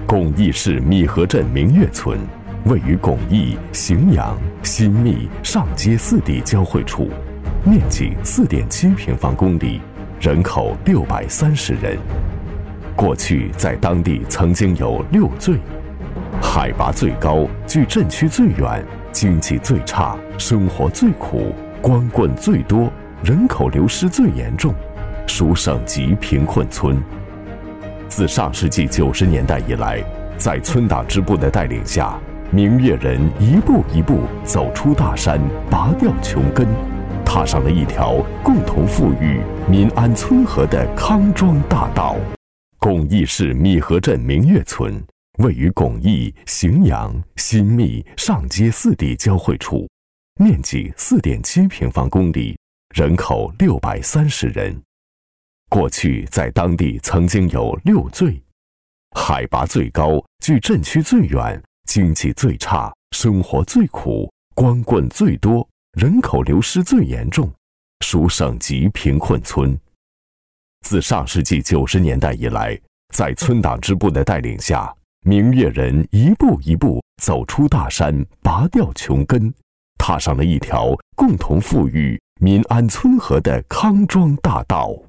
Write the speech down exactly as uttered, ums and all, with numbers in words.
巩义市米河镇明月村，位于巩义、荥阳、新密、上街四地交汇处，面积 四点七平方公里，人口六百三十人。过去在当地曾经有六罪，海拔最高，距镇区最远，经济最差，生活最苦，光棍最多，人口流失最严重，属省级贫困村。自上世纪九十年代以来，在村党支部的带领下，明月人一步一步走出大山，拔掉穷根，踏上了一条共同富裕、民安村和的康庄大道。巩义市米河镇明月村位于巩义、荥阳、新密、上街四地交汇处，面积 四点七平方公里，人口六百三十人。过去在当地曾经有六罪，海拔最高，距镇区最远，经济最差，生活最苦，光棍最多，人口流失最严重，属省级贫困村。自上世纪九十年代以来，在村党支部的带领下，明月人一步一步走出大山，拔掉穷根，踏上了一条共同富裕、民安村和的康庄大道。